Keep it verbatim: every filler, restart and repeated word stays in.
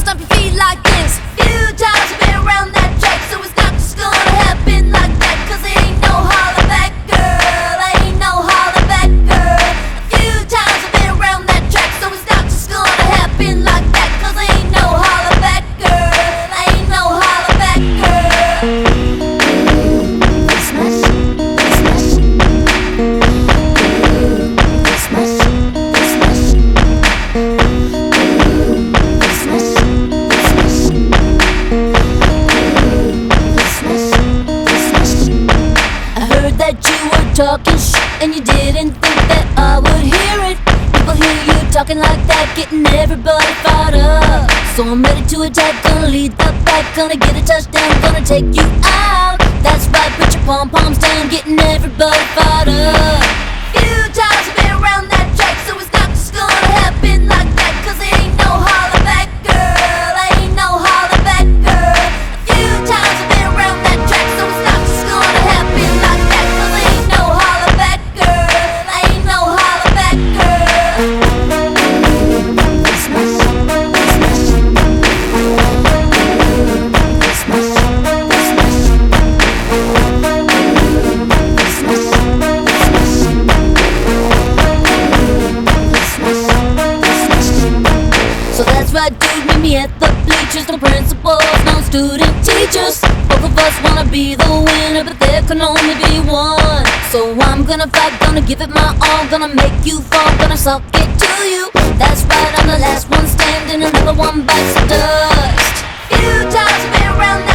stomp your feet like this. Few times you've been around that track, so it's not just gonna happen like that. Cause there ain't no holler back, girl. Ain't no holler back, girl. A few times I've been around that track, so it's not just gonna happen like that. Cause there ain't no holler back, girl. Ain't no holler back, girl. This much, this much. This much, this much. This much, this much. I heard that you were talking shit and you didn't think that I would hear it. People hear you talking like that, getting everybody fired up. So I'm ready to attack, gonna lead the pack, gonna get a touchdown, gonna take you out. That's right, put your pom-poms down, getting everybody fired up. Few times you've been around that track, so it's not just gonna happen like that. Cause there ain't no holler back, girl. Ain't no holler back, girl. A few times you've been around that track, so it's not just gonna happen like that. Cause there ain't no holler back, girl. Ain't no holler back, girl. This much, this much. This much, this much. This much, this much. So that's right, dude, meet me at the bleachers. No principals, no student teachers. Both of us wanna be the winner, but there can only be one. So I'm gonna fight, gonna give it my all, gonna make you fall, gonna suck it to you. That's right, I'm the last one standing, another one bites the dust. Few times I've been around that